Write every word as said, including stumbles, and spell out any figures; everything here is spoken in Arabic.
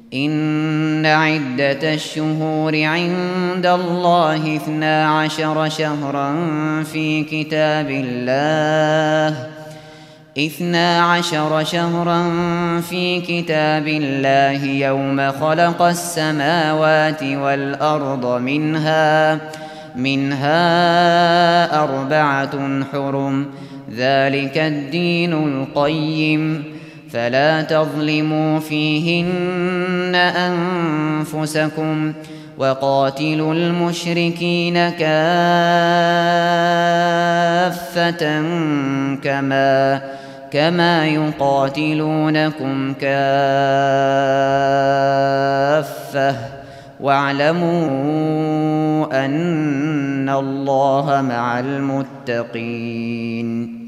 إن عدة الشهور عند الله اثنا عشر شهرا في كتاب الله اثنا عشر شهرا في كتاب الله يوم خلق السماوات والأرض منها منها أربعة حرم ذلك الدين القيم فلا تظلموا فيهن أنفسكم وقاتلوا المشركين كافة كما كما يقاتلونكم كافة واعلموا أن الله مع المتقين